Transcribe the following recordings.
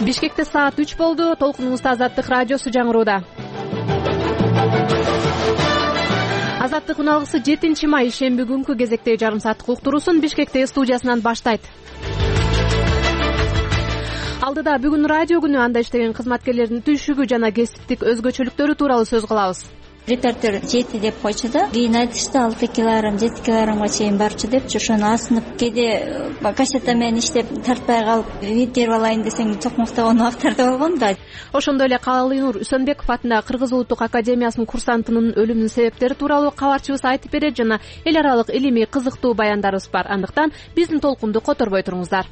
Бишкекте саат 3 болду. Толкунубузда Азаттык радиосу жаңырууда. Азаттык уналгысы 7 май шемби күнкү кезектеги жарым сааттык уктуруусун Бишкектеги студиясынан баштайт. Алдыда бүгүн радио күнү, анда иштеген кызматкерлердин түйшүгү жана кесиптик өзгөчөлүктөрү тууралуу сөз кылабыз. Репертер 7 деп койчу да. Кийин айтышты 6 килограмм, 7 килограммга чейин барчу депчи. Ошону асынып кээде кассета менен иштеп тартпай калып интервью алайын десең чокмоктогон убактарда болгон да. Ошондой эле Калыйнур Үсөнбеков атындагы Кыргыз Улуттук академиясынын курсантынын өлүмүнүн себептери тууралуу кабарчыбыз айтып берет жана эл аралык илимий кызыктуу баяндарыбыз бар. Андыктан биздин толкунду которбой туруңуздар.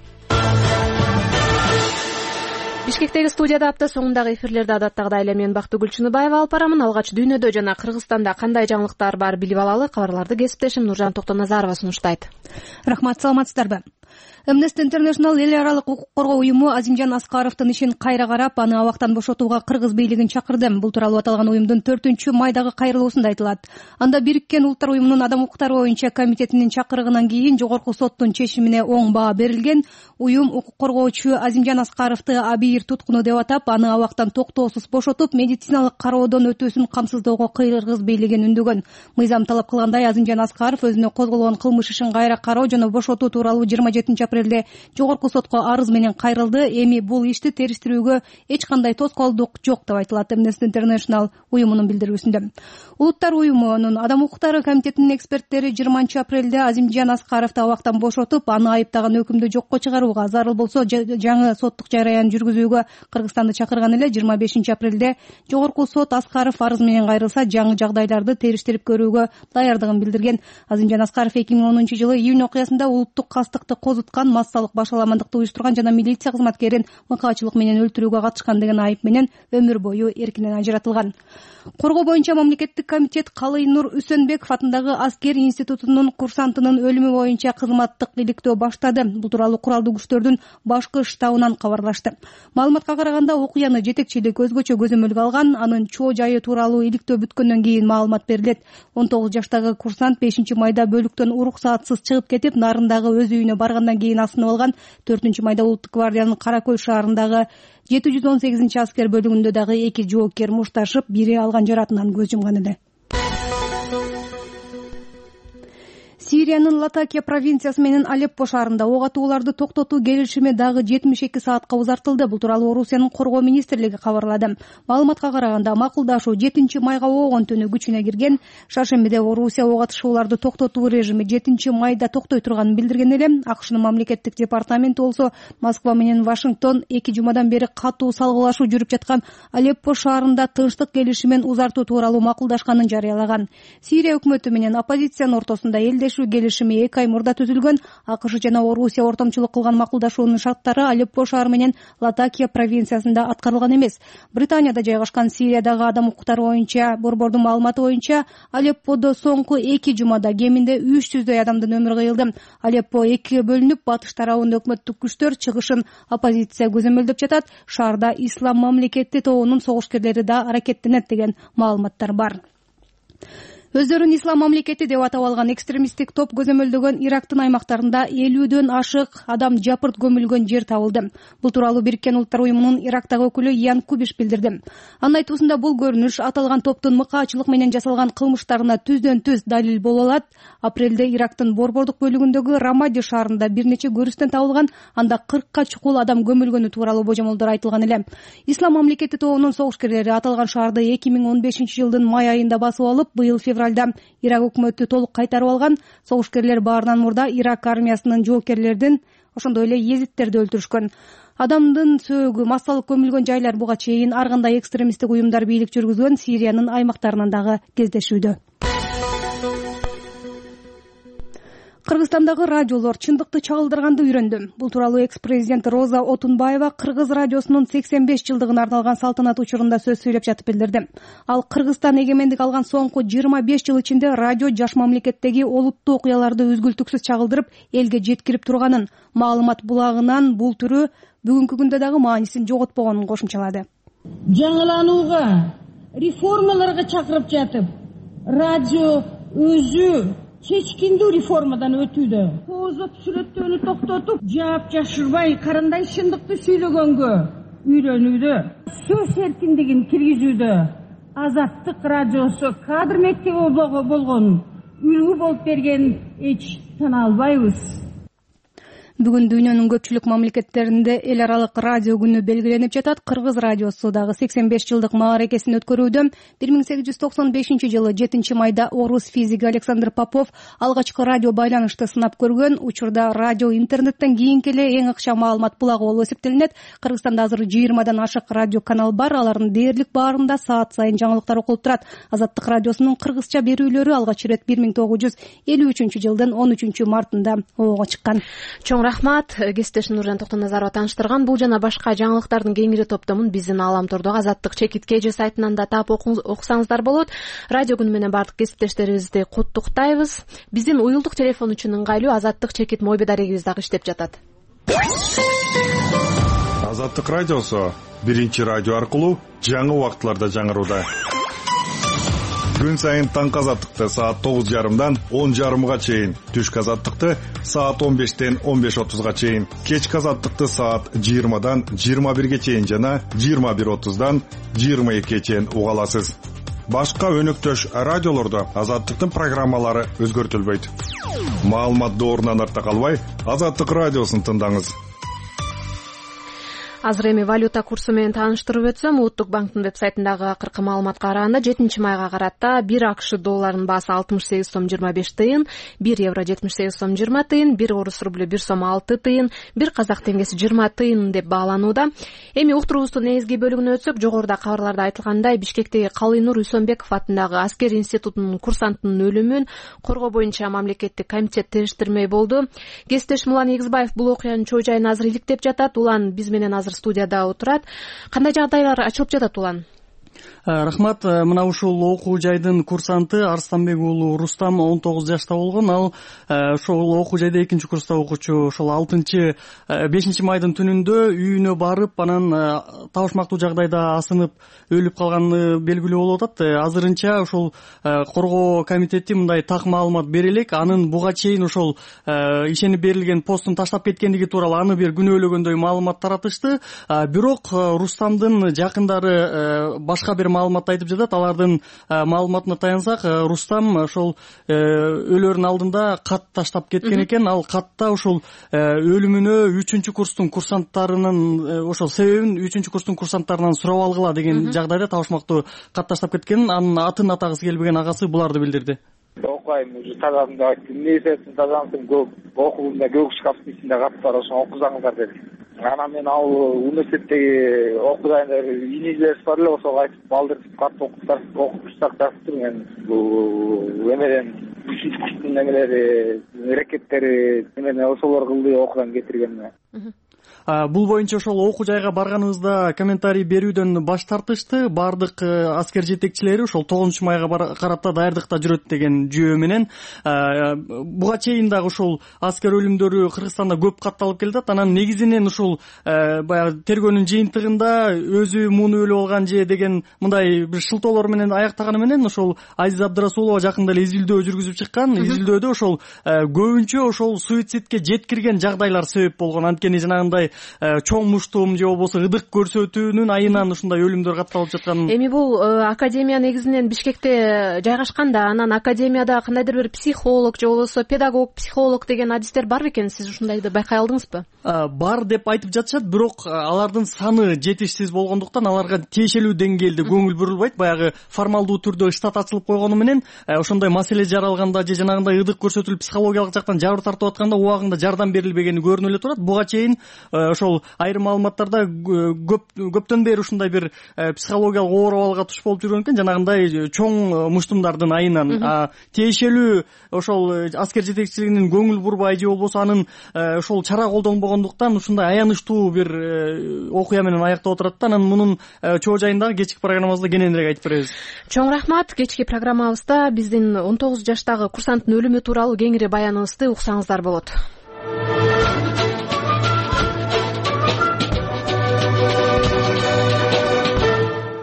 Бишкектеги студияда апта соңундагы эфирлерди адаттагыдай эле мен Бактыгүл Чыныбаева алып барамын. Алгач дүйнөдө жана Кыргызстанда кандай жаңылыктар бар билип алалы. Кабарларды кесиптешим Нуржан Токтоназарова сунуштайт. Рахмат, саламатсыздарбы? Amnesty International эл аралык укук коргоо уюму Азимжан Аскаровдун ишин кайра карап, аны абактан бошотууга кыргыз бийлигин чакырды. Бул тууралуу аталган уюмдун 4-майдагы кайрылуусунда айтылат. Анда Бириккен Улуттар уюмунун адам укуктары боюнча комитетинин чакырыгынан кийин жогорку соттун чечимине оң баа берилген. Уюм укук коргоочу Азимжан Аскаровду абийир туткуну деп атап, аны абактан токтоосуз бошотуп, медициналык кароодон өтүүсүн камсыздоого кыргыз бийлигин үндөгөн. Мыйзам талап кылгандай Азимжан Аскаров өзүнө козголгон кылмыш ишин кайра кароо жана бошотуу тууралуу 27-апрелде жогорку сотко арыз менен кайрылды. Эми бул ишти териштирүүгө эч кандай тоскоолдук жок деп айтылат Amnesty International уюмунун билдирүүсүндө. Улуттар уюмунун адам укуктары комитетинин эксперттери 20-апрелде Азимжан Аскаровду абактан бошотуп, аны айыптаган өкүмдү жокко чыгарууга, зарыл болсо жаңы соттук жараян жүргүзүүгө Кыргызстанды чакырган эле. 25-апрелде жогорку сот Аскаров арыз менен кайрылса, жаңы жагдайларды териштирип көрүүгө даярдыгын билдирген. Азимжан Аскаров 2010-жылы июнь окуясында улуттук кастыкты козуткан, массалык башаламандыкты уюштурган жана милиция кызматкерин мыкаачылык менен өлтүрүүгө катышкан деген айып менен өмүр бою эркинен ажыратылган. Коргоо боюнча мамлекеттик комитет Калыйнур Үсөнбеков атындагы аскер институтунун курсантынын өлүмү боюнча кызматтык иликтөө баштады. Бул тууралуу куралдуу күчтөрдүн башкы штабынан кабарлашты. Маалыматка караганда, окуяны жетекчилик өзгөчө көзөмөлгө алган, анын чоо жайы тууралуу иликтөө бүткөндөн кийин маалымат берилет. 19 жаштагы курсант 5-майда бөлүктөн уруксаатсыз чыгып кетип, нарындагы өз үйүнө баргандан кийин асынып алган. 4-майда Улуттук гвардиянын Кара Көл шаарындагы 718-аскер бөлүгүндө дагы 2 жоокер мушташып, бири алган жаратынан көз жумган эле. Сириянын Латакия провинциясы менен Алеппо шаарында ок атууларды токтотуу келишими дагы 72 саатка узартылды. Бул тууралуу Орусиянын коргоо министрлиги кабарлады. Маалыматка караганда, макулдашуу 7-майга оогон түнү күчүнө кирген. Шаршембиде Орусия ок атышууларды токтотуу режими 7-майда токтой турганын билдирген эле. АКШнын мамлекеттик департаменти болсо Москва менен Вашингтон 2 жумадан бери катуу салгылашуу жүрүп жаткан Алеппо шаарында тынчтык келишимин узартуу тууралуу макулдашканын жарыялаган. Сирия өкмөтү менен оппозициянын ортосунда элдешүү келишими 2 ай мурда түзүлгөн. АКШ жана Орусия ортомчулук кылган макулдашуунун шарттары Алеппо шаары менен Латакия провинциясында аткарылган эмес. Британияда жайгашкан Сириядагы адам укуктары боюнча борбордун маалыматы боюнча, Алепподо соңку 2 жумада кеминде 300 адамдын өмүрү кыйылды. Алеппо 2 бөлүнүп, батыш тарабында өкмөттүк күчтөр, чыгышын оппозиция көзөмөлдөп жатат. Шаарда Ислам мамлекети тобунун согушкерлери да аракеттенет деген маалыматтар бар. Өздөрүн Ислам мамлекети деп атап алган экстремисттик топ көзөмөлдөгөн Ирактын аймактарында 50дөн ашык адам жапырт көмүлгөн жер табылды. Бул тууралуу Бириккен Улуттар уюмунун Ирактагы өкүлү Ян Кубиш билдирди. Анын айтуусунда, бул көрүнүш аталган топтун мыкаачылык менен жасалган кылмыштарына түздөн-түз далил боло алат. Апрелде Ирактын борбордук бөлүгүндөгү Рамади шаарында бир нече көрүстөн табылган, анда 40ка чукул адам көмүлгөнү тууралуу божомолдор айтылган эле. Ислам мамлекети тобунун согушкерлери аталган шаарды 2015-жылдын май айында басып алып, быйыл февралда Ирак өкмөтү толук кайтарып алган. Согушкерлер баарынан мурда Ирак армиясынын жоокерлердин, ошондой эле езиттерди өлтүрүшкөн. Адамдын сөөгү, массалык көмүлгөн жайлар буга чейин ар кандай экстремисттик уюмдар бийлик жүргүзгөн Сириянын аймактарынан дагы кездешүүдө. Кыргызстандагы радиолор чындыкты чагылдырганды үйрөндү. Бул тууралуу экс-президент Роза Отунбаева Кыргыз радиосунун 85 жылдыгына арналган салтанат учурунда сөз сүйлөп жатып билдирди. Ал Кыргызстан эгемендик алган соңку 25 жыл ичинде радио жаш мамлекеттеги олуттуу окуяларды үзгүлтүксүз чагылдырып, элге жеткирип турганын, маалымат булагынын бул түрү бүгүнкү күндө дагы маанисин жоготпогонун кошумчалады. Жаңыланууга, реформаларга чакырып жатып, радио өзү чечкиндүү реформадан өтүүдө. Коозот сүрөттөөнү токтотуп, жаап жашырбай, карандай чындыкты сүйлөгөнгө үйрөнүүдө, сөз эркиндигин киргизүүдө Азаттык радиосу кадр мектеби болгон үлгү болуп берген эч тана албайбыз. Бүгүн дүйнөнүн көпчүлүк мамлекеттеринде эл аралык радио күнү белгиленип жатат. Кыргыз радиосу дагы 85 жылдык мааракесин өткөрүүдө. 1895-жылы 7 майда орус физиги Александр Попов алгачкы радио байланышты сынап көргөн. Учурда радио интернеттен кийинки эле эң ыкчам маалымат булагы болуп эсептелинет. Кыргызстанда азыр 20дан ашык радио канал бар. Алардын дээрлик баарында саат сайын жаңылыктар окулуп турат. Азаттык радиосунун кыргызча берүүлөрү алгач ирет 1953-жылдын 13-мартында ого чыккан. Рахмат, кесиптешим Нуржан Токтоназарова тааныштырган. Бул жана башка жаңылыктардын кеңири топтомун биздин Ааламтордогу Азаттык чекит KG сайтынан да таап окусаңыздар болот. Радио күнү менен бардык кесиптештерибизди куттуктайбыз. Биздин уюлдук телефон үчүн ыңгайлуу Азаттык чекит мобиль дарегибиз дагы иштеп жатат. Азаттык радиосу биринчи радио аркылуу жаңы убактыларда жаңырууда. Күн сайын таңкы азаттыкты саат 9:30дан 10:30га чейин, түшкү азаттыкты саат 15-тен 15:30га чейин, кечки азаттыкты саат 20-дан 21-ге чейин жана 21:30дан 22-ге чейин уга аласыз. Башка өнөктөш радиолордо азаттыктын программалары өзгөртүлбөйт. Маалымат доорунан артта калбай, Азаттык радиосун тыңдаңыз. Азыр эми валюта курсу менен тааныштырып өтсөм, Улуттук банктын вебсайтындагы акыркы маалыматка караганда 7-майга карата 1 АКШ долларынын баасы 68 сом 25 тыйын, 1 евро 78 сом 20 тыйын, 1 орус рублю 1 сом 6 тыйын, 1 казак теңгеси 20 тыйын деп бааланууда. Эми уктуруубуздун негизги бөлүгүнө өтсөк, жогоруда кабарларда айтылгандай, Бишкектеги Калыйнур Үсөнбеков атындагы аскер институтунун курсантынын өлүмүн коргоо боюнча мамлекеттик комитет териштирмей болду. Кесиптешим Улан Эгизбаев бул окуянын чоо жайын азыр иликтеп жатат. Улан биз менен азыр студияда отурат. Кандай жагдайлар ачылып жатат, Улан? Рахмат, мына ушул окуу жайдын курсанты Арстанбек уулу Рустам 19 жашта болгон. Ал ошол окуу жайда 2-курста окуучу. Ошол 5 майдын түнүндө үйүнө барып, анан табышмактуу жагдайда асынып өлүп калганы белгилүү болуп атат. Азырынча ошол коргоо комитети мындай так маалымат бере элек. Анын буга чейин ошол ишенип берилген постун таштап кеткендиги тууралуу аны бир күнөөлөгөндөй маалымат таратышты. Бирок Рустамдын жакындары башка бир маалымат айтып жатат. Алардын маалыматына таянсак, Рустам ошол өлөрүнүн алдында кат таштап кеткен экен. Ал катта ошол өлүмүнө 3-курстун курсанттарынын ошол себебин 3-курстун курсанттарынан сурап алгыла деген жагдайда табышмактуу кат таштап кеткен. Анын атын атагысы келбеген агасы буларды билдирди. Окуйм, уже тазамды айттым. Несесин тазамдым, окуумда көк шкафтын ичинде кат бар, ошону окузаңыздар дедим. Анан мен ал университеттеги окуйдайында инилерибиз бар эле, ошого айтып балдыртып кат окуштак таптыр. Мен бул эмеден 3-курстун эмелери, рекеттери эмене ошолор кылды окудан кетирген. Бул боюнча ошол окуу жайга барганыбызда комментарий берүүдөн баш тартышты. Бардык аскер жетекчилери ошол 9-майга карата даярдыкта жүрөт деген жүйө менен. Буга чейин дагы ошол аскер өлүмдөрү Кыргызстанда көп катталып келет. Анан негизинен ушул баягы тергөөнүн жыйынтыгында өзү муну өлүп алган же деген мындай бир шылтоолор менен аяктаганы менен ошол Азиз Абдырасулова жакында эле изилдөө жүргүзүп чыккан. Изилдөөдө ошол көбүнчө ошол суицидке жеткирген жагдайлар себеп болгон. Анткени жанагындай чоң муштум же болбосо ыдык көрсөтүүнүн айынан ушундай өлүмдөр катталып жаткан. Эми бул академия негизинен Бишкекте жайгашканда, анан академияда кандайдыр бир психолог же болбосо педагог, психолог деген адистер бар бекен? Сиз ушундайды байкай алдыңызбы? Бар деп айтып жатышат, бирок алардын саны жетишсиз болгондуктан аларга тиешелүү деңгээлде көңүл бурулбайт. Баягы формалдуу түрдө штат ачылып койгону менен ошондой маселе жаралганда же жанагындай ыдык көрсөтүлүп психологиялык жактан жабыр тартып атканда убагында жардам берилбегени көрүнүп эле турат. Буга чейин ошол айрым маалыматтарда көптөн бери ушундай бир психологиялык оор абалга туш болуп жүргөн экен, жанагындай чоң муштумдардын айынан. Тиешелүү ошол аскер жетекчилигинин көңүл бурбай же болбосо анын ошол чара колдонбогондуктан ушундай аянычтуу бир окуя менен аяктап отурат да. Анан мунун чоо жайындагы кечки программабызда кененирээк айтып беребиз. Чоң рахмат. Кечки программабызда биздин 19 жаштагы курсанттын өлүмү тууралуу кеңири баяныбызды уксаңыздар болот. Ал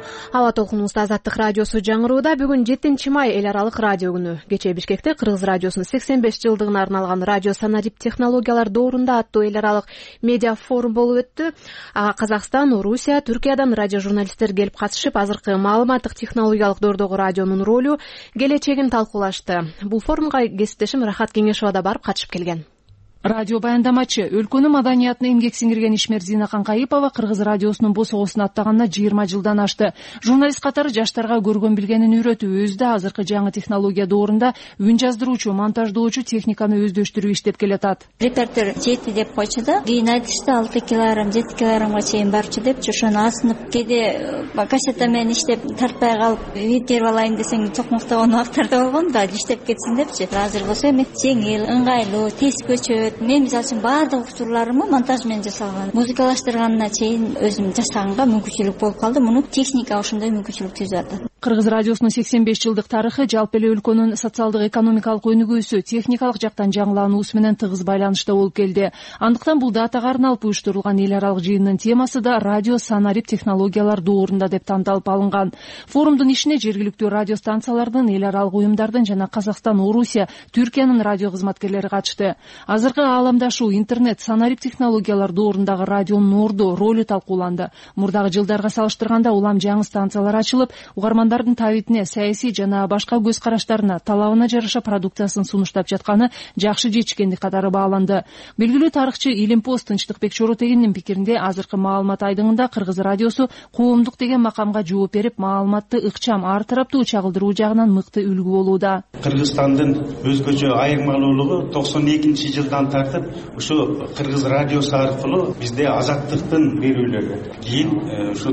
аба толкунубузда Азаттык радиосу жаңырууда. Бүгүн 7 май эл аралык радио күнү. Кечээ Бишкекте Кыргыз радиосунун 85 жылдыгына арналган радио санарип технологиялар доорунда аттуу эл аралык медиа форум болуп өттү. Ага Казакстан, Орусия, Түркиядан радио журналисттер келип катышып, азыркы маалыматтык технологиялык доордогу радионун ролу, келечегин талкуулашты. Бул форумга кесиптешим Рахат Кеңешова да барып катышып келген. Радио баяндамачы, өлкөнүн маданиятына эмгек сиңирген ишмер Зина Канкайыпова Кыргыз радиосунун босогосун аттаганына 20 жылдан ашты. Журналист катары жаштарга көргөн билгенин үйрөтүп, өзү да азыркы жаңы технология доорунда үн жаздыруучу, монтаждоочу техниканы өздөштүрүп иштеп келатат. Репертер 7 деп койчу да, кийин айтышты 6 килограмм, 7 килограммга чейин барчу депчи, ошону асынып кээде кассета менен иштеп тартпай калып, видео алайын десең токмоктогон убактарда болгон да, иштеп кетсин депчи. Азыр болсо эми жеңил, ыңгайлуу, тез көчөт. Мен мисалы үчүн баардык учурларымды монтаж менен жасалган, музыкалаштырганына чейин өзүм жасаганга мүмкүнчүлүк болуп калды. Муну техника ошондой мүмкүнчүлүк түзүп атат. Кыргыз радиосунун 85 жылдык тарыхы жалпы эле өлкөнүн социалдык экономикалык өнүгүүсү, техникалык жактан жаңылануусу менен тыгыз байланышта болуп келди. Андыктан бул датага арналып уюштурулган эл аралык жыйындын темасы да радио санарип технологиялар доорунда деп тандалып алынган. Форумдун ишине жергиликтүү радио станциялардын, эл аралык уюмдардын жана Казакстан, Орусия, Түркиянын радио кызматкерлери катышты. Азыркы ааламдашуу, интернет, санарип технологиялар доорундагы радионун орду, ролу талкууланды. Мурдагы жылдарга салыштырганда улам жаңы станциялар ачылып, угармандардын табитине, саясий жана башка көз караштарына, талабына жараша продукциясын сунуштап жатканы жакшы жетишкендик катары бааланды. Белгилүү тарыхчы Илимпоз Тынчтыкбек Чоротегиндин пикиринде, азыркы маалымат айдыңында Кыргыз радиосу коомдук деген макамга жооп берип, маалыматты ыкчам, ар тараптуу чагылдыруу жагынан мыкты үлгү болууда. Кыргызстандын өзгөчө айырмалуулугу 92-жылдан тартып ушу Кыргыз радиосу аркылуу бизде азаттыктын берүүлөрү, кийин ушу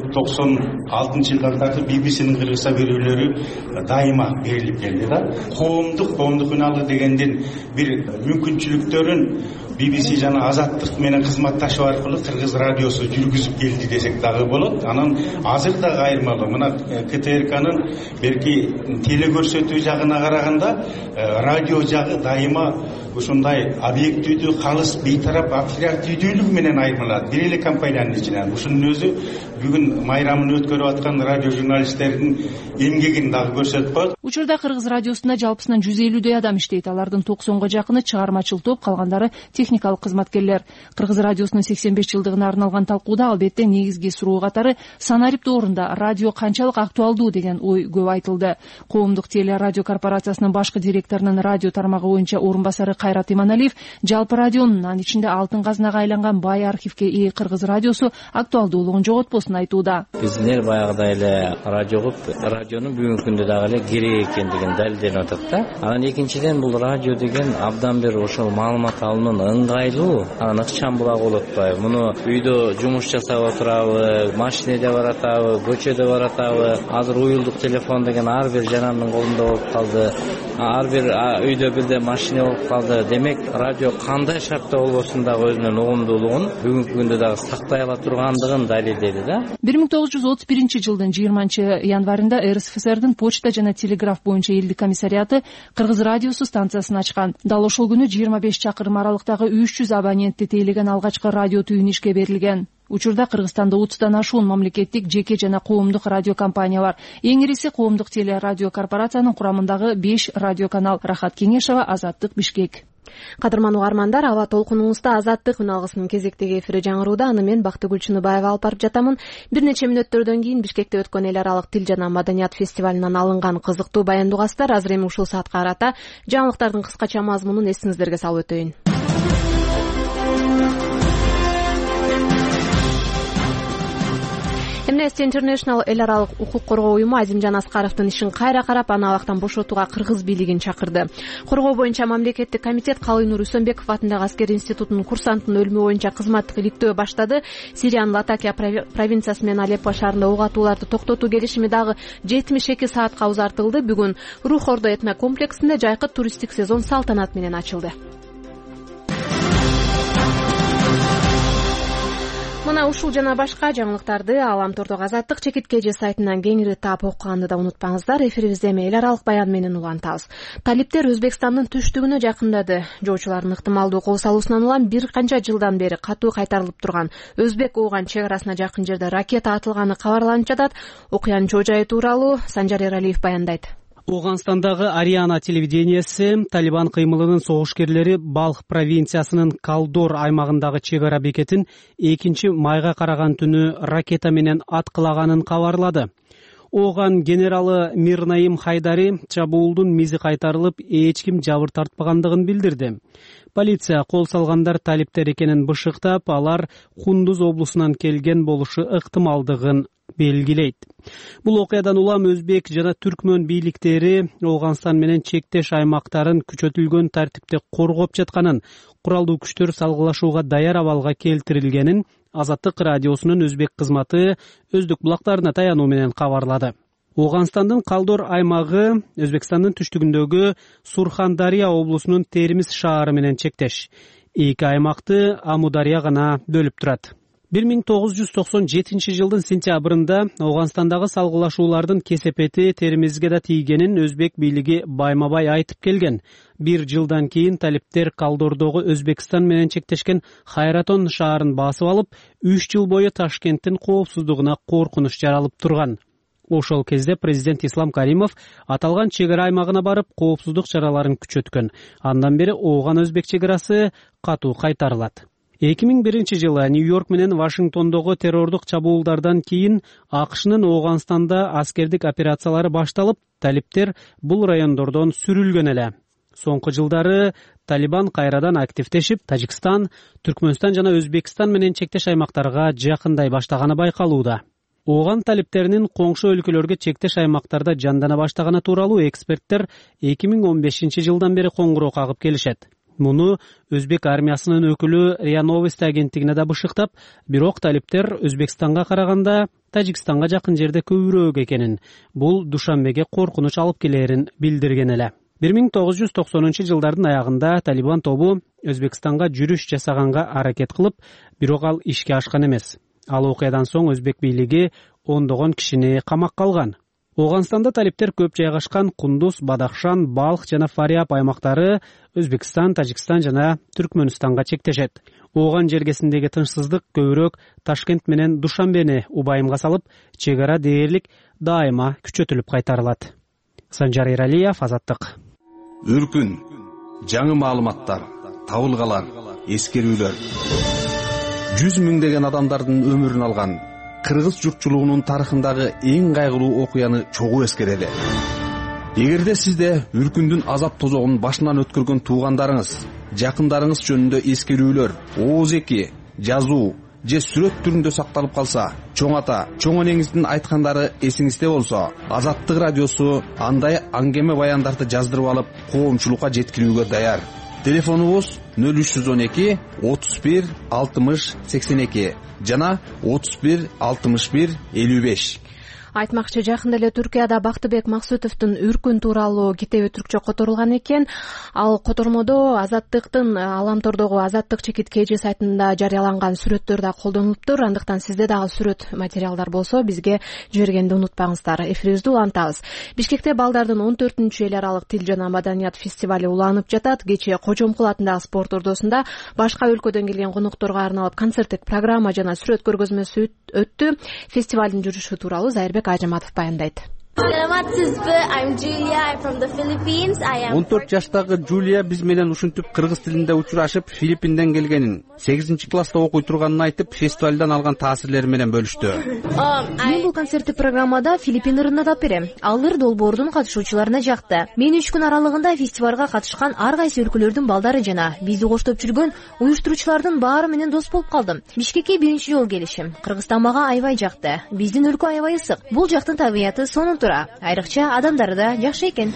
96-жылдан тартып BBC'нин Кыргызча берүүлөрү дайыма берилип келди да. Коомдук үналгы дегенден бир мүмкүнчүлүктөрүн BBC жана азаттык менен кызматташуу аркылуу Кыргыз радиосу жүргүзүп келди десек дагы болот. Анан азыр дагы айырмалуу. Мына КТРКнын берки теле көрсөтүү жагына караганда радио жагы дайыма ушундай объективдүү, калыс, бейтарап, оперативдүүлүк менен айырмалат. Бир эле компаниянын ичинен. Ушунун өзү бүгүн майрамын өткөрүп аткан радио журналисттердин эмгегин дагы көрсөтүп коет. Учурда Кыргыз радиосунда жалпысынан 150 адам иштейт. Алардын 90га жакыны чыгармачыл топ, калгандары техникалык кызматкерлер. Кыргыз радиосунун 85 жылдыгына арналган талкууда албетте негизги суроо катары санарип доорунда радио канчалык актуалдуу деген ой көп айтылды. Коомдук телерадио корпорациясынын башкы директорунун радио тармагы боюнча орун басары Кайрат Иманалиев жалпы радионун, анын ичинде алтын казынага айланган бай архивке ээ Кыргыз радиосу актуалдуулугун жоготпосун айтууда. Биздер баягыдай эле радионун бүгүнкү күндө дагы эле керек экендигин далилденип атат да. Анан экинчиден бул радио деген абдан бир ошол маалымат алуунун ыңгайлуу, анан ыкчам булак болуп атпайбы. Муну үйдө жумуш жасап отурабы, машинеде баратабы, көчөдө баратабы, азыр уюлдук телефон деген ар бир жанандын колунда болуп калды. Ар бир үйдө бирде машина болуп калды. Демек радио кандай шартта болбосун дагы өзүнүн угумдуулугун бүгүнкү күндө дагы сактай ала тургандыгын далилдейди да. 1931 жылдын 20 январында РСФСРдин почта жана телеграф боюнча элдик комиссариаты Кыргыз радиосу станциясын ачкан. Дал ошол күнү 25 чакырым аралыктагы 300 абонентти тейлеген алгачкы радио түйүн ишке берилген. Учурда Кыргызстанда 30-дан ашуун мамлекеттик, жеке жана коомдук радио компания бар. Эң ириси коомдук телерадио корпорациянын курамындагы 5 радиоканал. Рахат Кеңешова, Азаттык, Бишкек. Кадырман угармандар, аба толкунубузда Азаттык үналгысынын кезектеги эфири жаңырууда. Аны мен Бактыгүл Чыныбаева алып барып жатамын. Бир нече мүнөттөрдөн кийин Бишкекте өткөн эл аралык тил жана маданият фестивалынан алынган кызыктуу баяндугастар. Азыр эми ушул саатка карата жаңылыктардын кыскача мазмунун эсиңиздерге салып өтөйүн. Amnesty International эл аралык укук коргоо уюму Азимжан Аскаровдун ишин кайра карап, аны абактан бошотууга кыргыз бийлигин чакырды. Коргоо боюнча мамлекеттик комитет Калыйнур Үсөнбеков атындагы аскер институтунун курсантынын өлүмү боюнча кызматтык иликтөө баштады. Сириянын Латакия провинциясы менен Алеппо шаарында ок атууларды токтотуу келишими дагы 72 саатка узартылды. Бүгүн Рух Ордо этно комплексинде жайкы туристтик сезон салтанат менен ачылды. Мына ушул жана башка жаңылыктарды Аламтордогу Азаттык чекиткеji сайтынан кеңири таап окуганды да унутпаңыздар. Эфирибизде эми эл аралык баян менен улантабыз. Талиптер Өзбекстандын түштүгүнө жакындады. Жоочулардын ыктымалдуу кол салуусунан улам бир канча жылдан бери катуу кайтарылып турган Өзбек-Ооган чек арасына жакын жерде ракета атылганы кабарланып жатат. Окуянын чоо жайы тууралуу Санжар Эралиев баяндайт. Оогандагы Ариана телевидениясы Талибан кыймылынын согушкерлери Балх провинциясынын Калдор аймагындагы чек ара бекетин 2 майга караган түнү ракета менен аткылаганын кабарлады. Ооган генералы Мирнаим Хайдари чабуулдун мизи кайтарылып, эч ким жабыр тартпагандыгын билдирди. Полиция кол салгандар талиптер экенин бышыктап, алар Кундуз облусунан келген болушу ыктымалдыгын белгилейт. Бул окуядан улам өзбек жана түркмөн бийликтери Оогандстан менен чектеш аймактарын күчөтүлгөн тартипте коргоп жатканын, куралдуу күчтөр салгылашууга даяр абалга келтирилгенин Азаттык радиосунун өзбек кызматы өздүк булактарына таянуу менен кабарлады. Оогандстандын Калдор аймагы Өзбекстандын түштүгүндөгү Сурхандария облусунун Термиз шаары менен чектеш. Эки аймакты Амудария гана бөлүп турат. 1997 жылдын сентябрында Оогандстандагы салгылашуулардын кесепети Термизге да тийгенин өзбек бийлиги байма-бай айтып келген. Бир жылдан кийин талиптер Калдордогу Өзбекстан менен чектешкен Хайратон шаарын басып алып, 3 жыл бою Ташкенттин коопсуздугуна коркунуч жаралып турган. Ошол кезде президент Ислам Каримов аталган чек ара аймагына барып, коопсуздук чараларын күчөткөн. Андан бери Ооган-Өзбек чек арасы катуу кайтарылат. 2001 жылы Нью-Йорк менен Вашингтондогу террордук чабуулдардан кийин АКШнын Оогандстанда аскердик операциялары башталып, талиптер бул райондордон сүрүлгөн эле. Соңку жылдары Талибан кайрадан активдешип, Тажикстан, Түркмөнстан жана Өзбекстан менен чектеш аймактарга жакындай баштаганы байкалууда. Ооган талиптеринин коңшу өлкөлөргө чектеш аймактарда жандана баштаганы тууралуу эксперттер 2015 жылдан бери коңгуроо кагып келишет. Муну Өзбек армиясынын өкүлү РИА Новости агенттигине да бышыктап, бирок талиптер Өзбекстанга караганда Тажикстанга жакын жерде көбүрөөк экенин, бул Душанбеге коркунуч алып келерин билдирген эле. 1990 жылдардын аягында Талибан тобу Өзбекстанга жүрүш жасаганга аракет кылып, бирок ал ишке ашкан эмес. Ал окуядан соң өзбек бийлиги ондогон кишини камакка алган. Оогандстанда талиптер көп жайгашкан Кундуз, Бадахшан, Балх жана Фариаб аймактары Өзбекстан, Тажикстан жана Түркмөнстанга чектешет. Ооган жергесиндеги тынчсыздык көбүрөөк Ташкент менен Душанбени убайымга салып, чек ара дээрлик дайыма күчөтүлүп кайтарылат. Санжар Эралиев, Азаттык. Үркүн, жаңы маалыматтар, табылгалар, эскерүүлөр. 100 миңдеген адамдардын өмүрүн алган кыргыз журтчулугунун тарыхындагы эң кайгылуу окуяны чогуу эскерели. Эгерде сизде үркүндүн азап тозогун башынан өткөргөн туугандарыңыз, жакындарыңыз жөнүндө эскерүүлөр, ооз-эки, жазуу же сүрөт түрүндө сакталып калса, чоң ата, чоң энеңиздин айткандары эсиңизде болсо, Азаттык радиосу андай аңгеме баяндарды жаздырып алып, коомчулукка жеткирүүгө даяр. Телефонубуз 0312 31 60 82 жана 31 61 55. Айтмакчы, жакында эле Түркияда Бактыбек Максутовдун Үркүн тууралуу китеби түркчө которулган экен. Ал котормодо Азаттыктын Аламтордогу Азаттык чекиткеji сайтында жарыяланган сүрөттөр да колдонулуптур. Андыктан сизде дагы сүрөт материалдар болсо бизге жибергенди унутпаңыздар. Эфирибизди улантабыз. Бишкекте балдардын 14-чү эл аралык тил жана маданият фестивали уланып жатат. Кечээ Кожомкул атындагы спорт ордосунда башка өлкөдөн келген конокторго арналып концерттик программа жана сүрөт көргөзмөсү өттү. Фестивалдын жүрүшү тууралуу Зайырбек Ажаматов баяндайт. Саламатсызбы? I'm Julia. I'm from the Philippines. 14 жаштагы Жулия биз менен ушинтип кыргыз тилинде учурашып, Филиппинден келгенин, 8-класста окуй турганын айтып, фестивалдан алган таасирлери менен бөлүштү. Мен бул концерттик программада Филиппин ырын атап берем. Ал ыр долбоордун катышуучуларына жакты. Мен 3 күн аралыгында фестивалга катышкан ар кайсы өлкөлөрдүн балдары жана бизди коштоп жүргөн уюштуруучулардын баары менен дос болуп калдым. Бишкекке биринчи жолу келишим. Кыргызстан мага аябай жакты. Биздин өлкө аябай ысык. Бул жактын табияты сонун тура. Айрыкча адамдары да жакшы экен.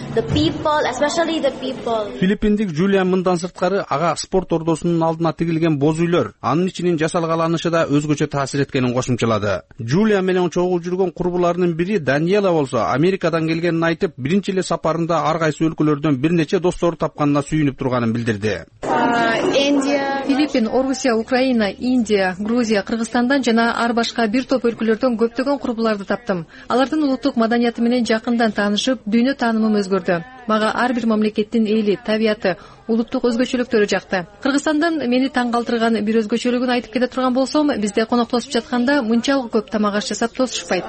Филиппиндик Жулия мындан сырткары ага спорт ордосунун алдына тигилген боз үйлөр, анын ичинин жасалгаланышы да өзгөчө таасир эткенин кошумчалады. Жулия менен чогуу жүргөн курбуларынын бири Даниэла болсо, Америкадан келгенин айтып, биринчи эле сапарында ар кайсы өлкөлөрдөн бир нече достору тапканына сүйүнүп турганын билдирди. Филиппин, Орусия, Украина, Индия, Грузия, Кыргызстандан жана ар башка бир топ өлкөлөрдөн көптөгөн курбуларды таптым. Алардын улуттук маданияты менен жакындан таанышып, дүйнө таанымым өзгөрдү. Мага ар бир мамлекеттин эли, табияты, улуттук өзгөчөлүктөрү жакты. Кыргызстандан мени таң калтырган бир өзгөчөлүгүн айтып кете турган болсом, бизде коноктошуп жатканда мынчалык көп тамак аш жасап тосушпайт.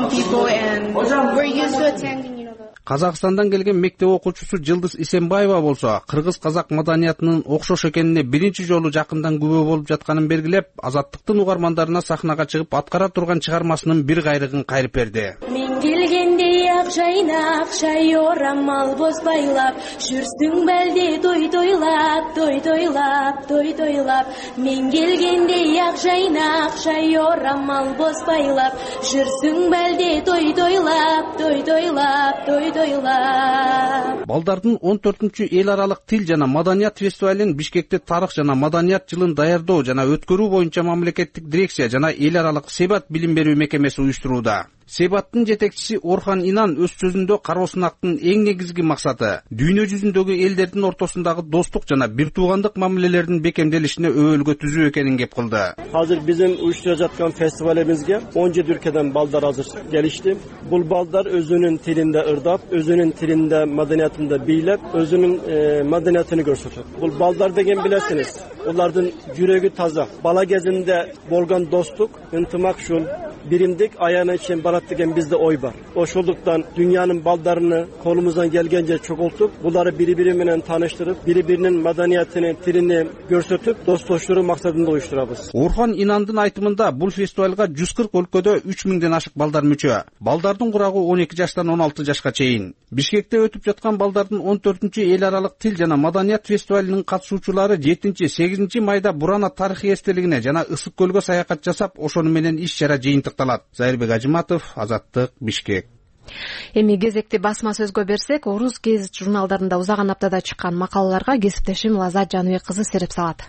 Казакстандан келген мектеп окуучусу Жылдыз Исенбаева болсо, кыргыз-казак маданиятынын окшош экенине биринчи жолу жакындан күбө болуп жатканын белгилеп, Азаттыктын угармандарына сахнага чыгып аткара турган чыгармасынын бир кайрыгын кайрып берди. Мен келгенде ак жайнак, шай орамал бозбайлап, жүрсүң белди той-тойлап, той-тойлап, той-тойлап. Мен келгенде ак жайнак, шай орамал бозбайлап, жүрсүң белди той-тойлап, той-тойлап, той-тойлап. Балдардын 14-чү эл аралык тил жана маданият фестивалын Бишкекте тарых жана маданият жылын даярдоо жана өткөрүү боюнча мамлекеттик дирекция жана эл аралык Себат билим берүү мекемеси уюштурууда. Себаттын жетекчиси Орхан Инан өз сөзүндө кароосунактын эң негизги максаты дүйнө жүзүндөгү элдердин ортосундагы достук жана бир туугандык мамилелердин бекемделишине өбөлгө түзүү экенин кеп кылды. Азыр биздин уюштуруп жаткан фестивалыбызга 17 өлкөдөн балдар азыр келишти. Бул балдар өзүнүн тилинде ырдап, өзүнүн тилинде маданиятында бийлеп, өзүнүн маданиятын көрсөтөт. Бул балдар деген билесиңиз, улардын жүрөгү таза. Бала кезинде болгон достук, ынтымакчыл, биримдик аяна ичен барат деген бизде ой бар. Ошондуктан дүйнөнүн балдарыны колумуздан келгенче чогултуп, буларды бири-бири менен тааныштырып, бири-биринин маданиятын, тилин көрсөтүп, достоштуруу максатында уюштурабыз. Орхан Инандын айтымында бул фестивалга 140 өлкөдө 3000ден ашык балдар мүчө. Балдардын курагы 12 жаштан 16 жашка чейин. Бишкекте өтүп жаткан балдардын 14-чү эл аралык тил жана маданият фестивалынын катышуучулары 7-8 майда Бурана тарыхый эстелигине жана Ысык көлгө саякат жасап, ошону менен иш-чара жыйынтыкталат. Зайырбек Ажыматов, Азаттык, Бишкек. Эми кезекти басма сөзгө берсек, Орус гезит журналдарында узаган аптада чыккан макалаларга кесиптешим Лазат Жаныбек кызы сереп салат.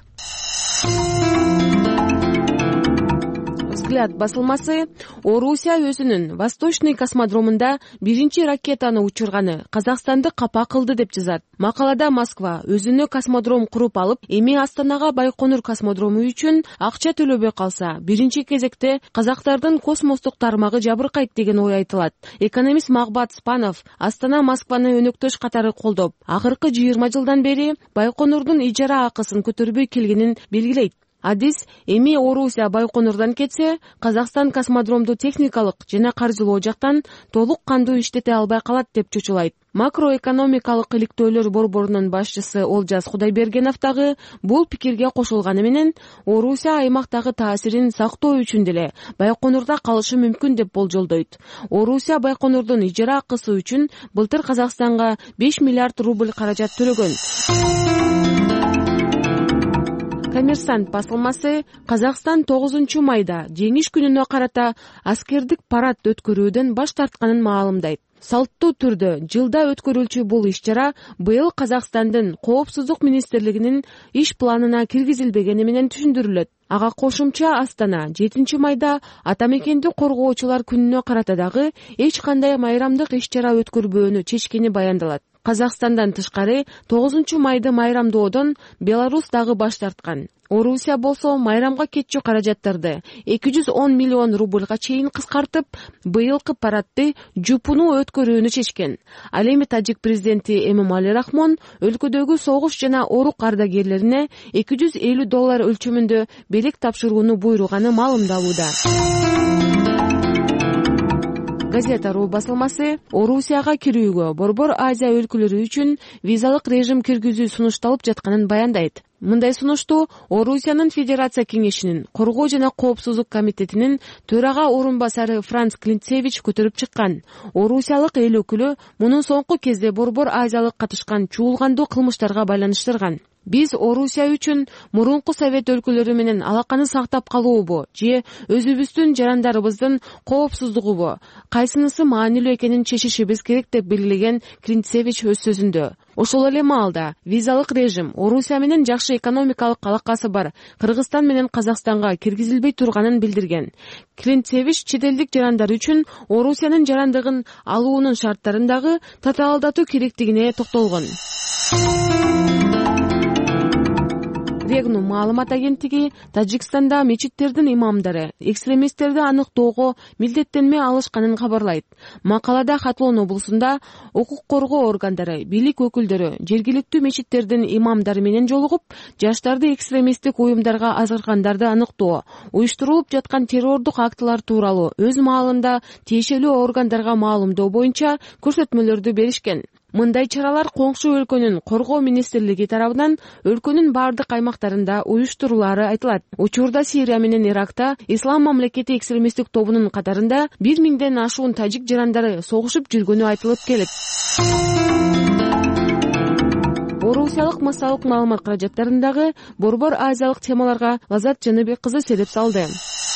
Взгляд басылмасы Орусия өзүнүн Восточный космодромунда биринчи ракетаны учурганы Казакстанды капа кылды деп жазат. Макалада Москва өзүнө космодром куруп алып, эми Астанага Байконур космодрому үчүн акча төлөбөй калса, биринчи кезекте казактардын космостук тармагы жабыркайт деген ой айтылат. Экономист Магбат Спанов Астана Москваны өнөктөш катары колдоп, акыркы 20 жылдан бери Байконурдун ижара акысын көтөрбөй келгенин белгилейт. Адис эми Орусия Байконурдан кетсе, Казакстан космодромду техникалык жана каржылоо жактан толук кандуу иштете албай калат деп чочулайт. Макроэкономикалык иликтөөлөр борборунун башчысы Олжас Кудайбергенов дагы бул пикирге кошулганы менен, Орусия аймактагы таасирин сактоо үчүн деле Байконурда калышы мүмкүн деп болжолдойт. Орусия Байконурдун ижара акысы үчүн былтыр Казакстанга 5 миллиард рубль каражат төлөгөн. Коммерсант басылмасы Казакстан 9 майда жеңиш күнүнө карата аскердик парад өткөрүүдөн баш тартканын маалымдайт. Салттуу түрдө жылда өткөрүлчү бул иш-чара быйыл Казакстандын Коопсуздук министрлигинин иш планына киргизилбегени менен түшүндүрүлөт. Ага кошумча Астана 7 майда ата мекенди коргоочулар күнүнө карата дагы эч кандай майрамдык иш-чара өткөрбөөнү чечкени баяндалат. Казакстандан тышкары 9 майды майрамдоодон Беларусь дагы баш тарткан. Орусия болсо майрамга кетчү каражаттарды 210 миллион рубльга чейин кыскартып, быйылкы парадды жупуну өткөрүүнү чечкен. Ал эми Тажик президенти Эмомали Рахмон өлкөдөгү согуш жана орук ардагерлерине $250 өлчөмүндө белек тапшырууну буйруганы маалымдалууда. Газета.ру басылмасы Орусияга кирүүгө Борбор Азия өлкөлөрү үчүн визалык режим киргизүү сунушталып жатканын баяндайт. Мындай сунушту Орусиянын Федерация кеңешинин Коргоо жана Коопсуздук комитетинин төрага орун басары Франц Клинцевич көтөрүп чыккан. Орусиялык эл өкүлү мунун соңку кезде Борбор Азиялык катышкан чуулгандуу кылмыштарга байланыштырган. Биз Орусия үчүн мурунку совет өлкөлөрү менен алаканы сактап калуубу же өзүбүздүн жарандарыбыздын коопсуздугубу, кайсынысы маанилүү экенин чечишибиз керек деп белгилеген Клинцевич өз сөзүндө. Ошол эле маалда визалык режим Орусия менен жакшы экономикалык алакасы бар Кыргызстан менен Казакстанга киргизилбей турганын билдирген. Клинцевич чет элдик жарандар үчүн Орусиянын жарандыгын алуунун шарттарын дагы татаалдатуу керектигине токтолгон. регну маалымат агенттиги Тажикстанда мечиттердин имамдары экстремисттерди аныктоого милдеттенме алышканын кабарлайт. Макалада Хатлон облусунда укук коргоо органдары, бийлик өкүлдөрү жергиликтүү мечиттердин имамдары менен жолугуп, жаштарды экстремисттик уюмдарга азыркандарды аныктоо, уюштурулуп жаткан террордук актылар тууралуу өз маалында тиешелүү органдарга маалымдоо боюнча көрсөтмөлөрдү беришкен. Мындай чаралар коңшу өлкөнүн коргоо министрлиги тарабынан өлкөнүн бардык аймактарында уюштурулары айтылат. Учурда Сирия менен Иракта Ислам мамлекети экстремисттик тобунун катарында 1000ден ашуун тажик жарандары согушуп жүргөнү айтылып келет. Орусиялык массалык маалымат каражаттарындагы борбор азиялык темаларга Лазат Жаныбек кызы селеп салды.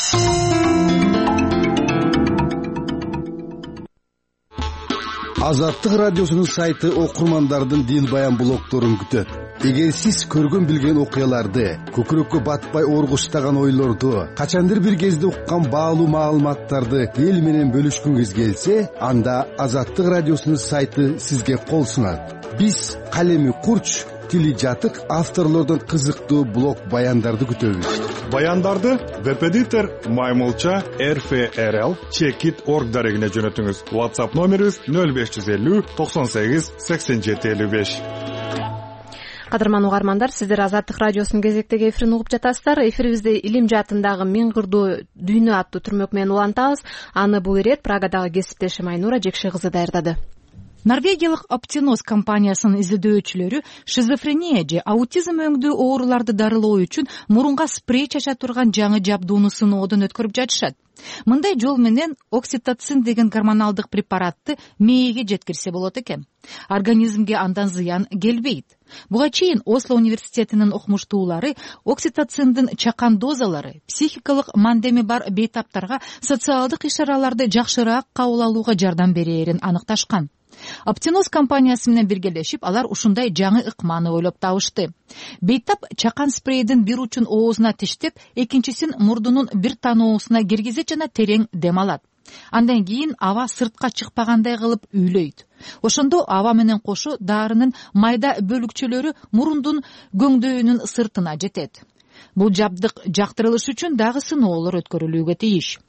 Азаттык радиосунун сайты окурмандардын дил баян блогторун күтөт. Эгер сиз көргөн билген окуяларды, көкүрөккө батпай оргуштаган ойлорду, качандыр бир кезде уккан баалуу маалыматтарды эл менен бөлүшкүңүз келсе, анда Азаттык радиосунун сайты сизге кол сунат. Биз калеми курч, тили жатык авторлордон кызыктуу блог баяндарды күтөбүз. Баяндарды Веб-эдитор Маймылча RFRL Checkit.org дарегине жөнөтүңүз. WhatsApp номерибиз 0550 98 87 55. Кадырман угармандар, сиздер Азаттык радиосунун кезектеги эфирин угуп жатасыздар. Эфирибизди Илим жаатындагы Миң кырдуу дүйнө аттуу түрмөк менен улантабыз. Аны бул ирет Прагадагы кесиптешим Айнура Жекше кызы даярдады. Норвегиялык Оптинос компаниясынын изилдөөчүлөрү шизофрения же аутизм өңдүү ооруларды дарылоо үчүн мурунга спрей чача турган жаңы жабдууну сыноодон өткөрүп жатышат. Мындай жол менен окситоцин деген гормоналдык препаратты мээге жеткирсе болот экен. Организмге андан зыян келбейт. Буга чейин Осло университетинин окумуштуулары окситоциндин чакан дозалары психикалык мандеми бар бейтаптарга социалдык иш-чараларды жакшыраак кабыл алууга жардам берээрин аныкташкан. Оптинос компаниясы менен биргелешип, алар ушундай жаңы ыкманы ойлоп табышты. Бейтап чакан спрейдин бир учун оозуна тиштеп, экинчисин мурдунун бир таноосуна киргизет жана терең дем алат. Андан кийин аба сыртка чыкпагандай кылып үйлөйт. Ошондо аба менен кошо дарынын майда бөлүкчөлөрү мурундун көңдөөнүн сыртына жетет. Бул жабдык жактырылыш үчүн дагы сыноолор өткөрүлүүгө тийиш.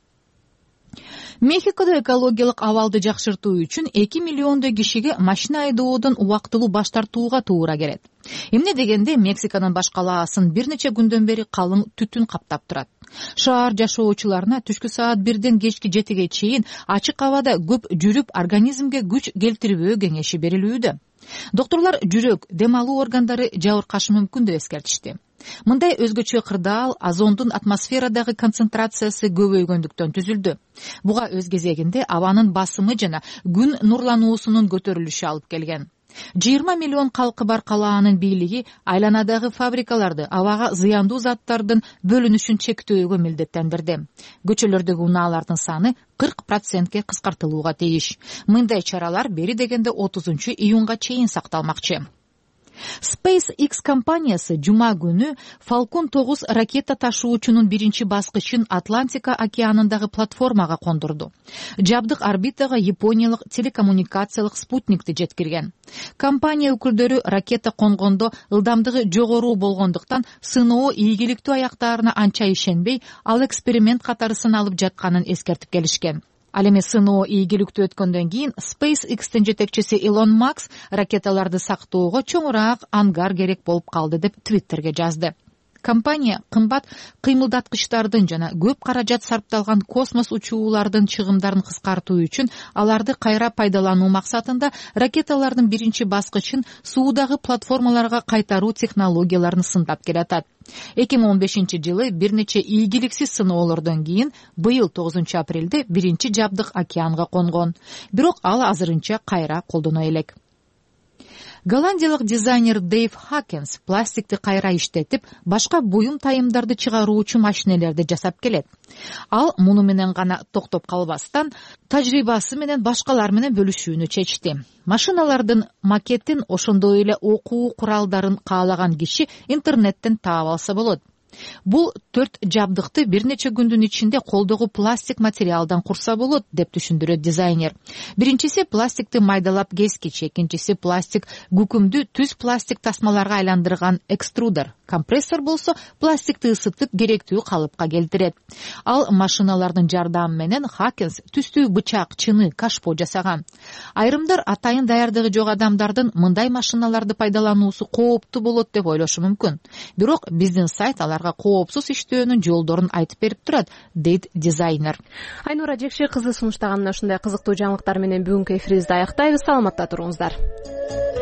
Мехикодо экологиялык абалды жакшыртуу үчүн 2 миллиондой кишиге машина айдоодон убактылуу баш тартууга туура келет. Эмне дегенде Мексиканын баш калаасын бир нече күндөн бери калың түтүн каптап турат. Шаар жашоочуларына түшкү саат 1ден кечки 7ге чейин ачык абада көп жүрүп организмге күч келтирбөө кеңеши берилүүдө. Докторлор жүрөк, дем алуу органдары жабыркашы мүмкүн деп эскертишти. Мындай өзгөчө кырдаал озондун атмосферадагы концентрациясы көбөйгөндүктөн түзүлдү. Буга өз кезегинде абанын басымы жана күн нурлануусунун көтөрүлүшү алып келген. 20 миллион калкы бар калаанын бийлиги айланадагы фабрикаларды абага зыяндуу заттардын бөлүнүшүн чектөөгө милдеттендирди. Көчөлөрдөгү унаалардын саны 40%ке кыскартылууга тийиш. Мындай чаралар бери дегенде 30 июнга чейин сакталмакчы. SpaceX компаниясы жума күнү Falcon 9 ракета ташуучунун биринчи баскычын Атлантика океанындагы платформага кондурду. Жабдык орбитага япониялык телекоммуникациялык спутникти жеткирген. Компания өкүлдөрү ракета конгондо ылдамдыгы жогору болгондуктан сыноо ийгиликтүү аяктаарына анча ишенбей, ал эксперимент катарысын алып жатканын эскертип келишкен. Ал эми сыноо ийгиликтүү өткөндөн кийин SpaceX'тин жетекчиси Илон Маск ракеталарды сактоого чоңураак ангар керек болуп калды деп Твиттерге жазды. Компания кымбат кыймылдаткычтардын жана көп каражат сарпталган космос учуулардын чыгымдарын кыскартуу үчүн аларды кайра пайдалануу максатында ракеталардын биринчи баскычын суудагы платформаларга кайтаруу технологияларын сындап келатат. 2015-жылы бир нече ийгиликсиз сыноолордон кийин быйыл 9 апрелде биринчи жабдык океанга конгон. Бирок ал азырынча кайра колдоно элек. Голландиялык дизайнер Дейв Хакенс пластикти кайра иштетип, башка буюм тайымдарды чыгаруучу машинелерди жасап келет. Ал муну менен гана токтоп калбастан, тажрыйбасы менен башкалар менен бөлүшүүнү чечти. Машиналардын макетин, ошондой эле окуу куралдарын каалаган киши интернеттен таап алса болот. Бул 4 жабдыкты бир нече күндүн ичинде колдогу пластик материалдан курса болот, деп түшүндүрөт дизайнер. Биринчиси пластикти майдалап кескич, экинчиси пластик күкүмдү түз пластик тасмаларга айландырган экструдер. компрессор болсо пластикти ысытып керектүү калыпка келтирет. Ал машиналардын жардамы менен Хакинс түстүү бычак, чыны, кашпо жасаган. Айрымдар атайын даярдыгы жок адамдардын мындай машиналарды пайдалануусу кооптуу болот деп ойлошу мүмкүн. Бирок биздин сайт аларга коопсуз иштөөнүн жолдорун айтып берип турат, дейт дизайнер. Айнура Жекши кызы сунуштаган ушундай кызыктуу жаңылыктар менен бүгүнкү эфирибизди аяктайбыз. Саламатта туруңуздар.